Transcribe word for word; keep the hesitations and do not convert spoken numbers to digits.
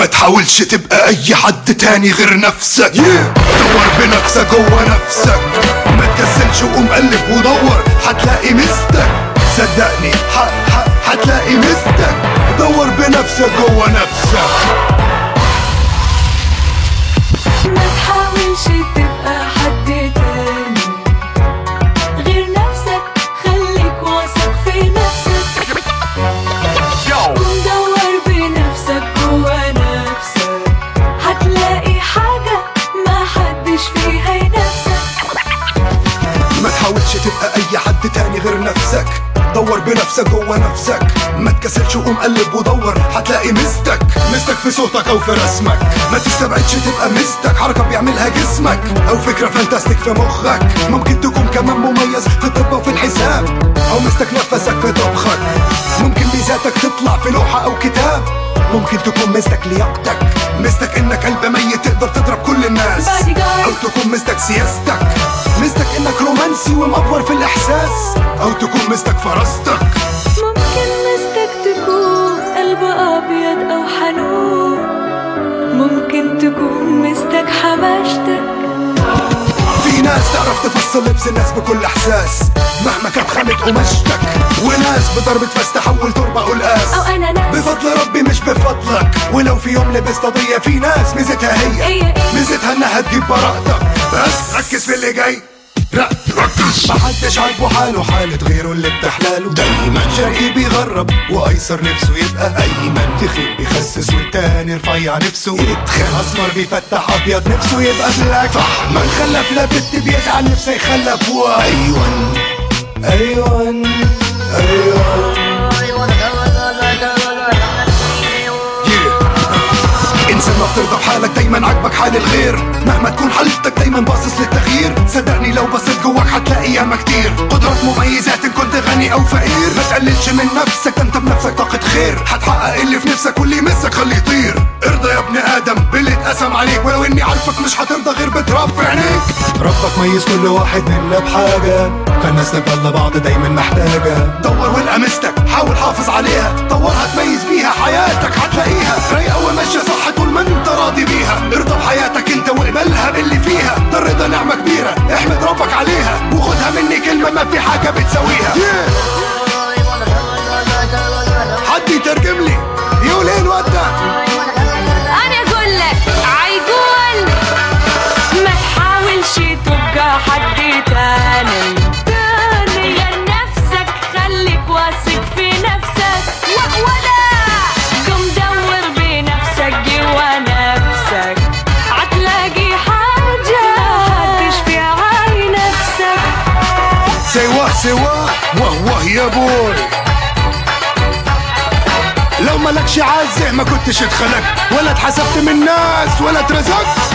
ما تحاولش تبقى اي حد تاني غير نفسك. yeah. دور بنفسك جوه نفسك، ما تكسلش وقوم قلب ودور هتلاقي مستك. صدقني هتلاقي مستك. دور بنفسك جوه نفسك. ما تحاولش تبقى حد تاني غير نفسك، خليك واثق في نفسك. قوم دور بنفسك جوا نفسك، هتلاقي حاجة ما حدش فيها ينافسك. ما تحاولش تبقى اي حد تاني غير نفسك. دور بنفسك جوه نفسك، ما تكسلش وقوم قلب ودور هتلاقي مستك. مستك في صوتك او في رسمك، ما تستبعدش تبقى مستك. حركة بيعملها جسمك او فكرة فانتاستيك في مخك. ممكن تكون كمان مميز في الطب وفي الحساب، او مستك نفسك في طبخك. ممكن ميزاتك تطلع في لوحة او كتاب. ممكن تكون مستك لياقتك، مستك انك قلب ميت تقدر تضرب كل الناس. او تكون مستك سياستك، مستك انك رومانسي ومأفور في الاحساس. او تكون مستك فراستك. ممكن مستك تكون قلب ابيض او حنون، ممكن تكون مستك حماشتك. في ناس تعرف تفصل لبس الناس بكل احساس مهما كانت خامة قماشتك، وناس بضربة فاس تحول تربة قلقاس. او انا ناس بفضل ربي مش بفضلك. ولو في يوم لبست قضية، في ناس ميزتها هي ميزتها انها تجيب براءتك. بس ركز في اللي جاي، ركز. محدش عاجبه حاله حالة غيره اللي بتحلاله. دايما شرقي بيغرب وايسر نفسه يبقى ايمن. تخيل بيخسس والتاني رفيع نفسه يتخن. اسمر بيفتح ابيض نفسه يبقى بلاك. صح من خلف لا بت بيزعل نفسه يخلف. ايوان ايوان ايوان انسان ما بترضى بحالك، دايما عاجبك حال الغير. مهما تكون حالتك دايما باصص للتغيير. صدقني لو بصيت جواك هتلاقي ياما كتير قدرات مميزات ان كنت غني او فقير. ما تقللش من نفسك، انت بنفسك طاقة خير. هتحقق اللي في نفسك واللي يمسك خليه يطير. ارضى يا ابن ادم باللي اتقسم عليك، ولو اني عارفك مش هترضى غير بتراب في عينيك. ربك ميز كل واحد منا بحاجة، فالناس تفضل بعض دايما محتاجة. دور والقى مستك، حاول حافظ عليها. طورها تميز بيها حياتك هتلاقيها رايقة وماشية صح طول ما انت راضي بيها. ارضى بحياتك انت واقبلها باللي فيها. ده الرضا نعمة كبيرة احمد ربك عليها، وخدها مني كلمة ما في حاجة بتساويها. yeah. حد يترجم لي يقول ايه الواد ده؟ انا اقول لك عيقول ما تحاولش تبقى حد تاني تاني غير نفسك، خليك واثق في نفسك. ولا قم دور بنفسك جوا نفسك، هتلاقي حاجة هتشفي عاي نفسك. سوا سوا واه واه يا بوي. لو ملكش عازة ما كنتش اتخلقت، ولا اتحسبت من الناس ولا اترزقت.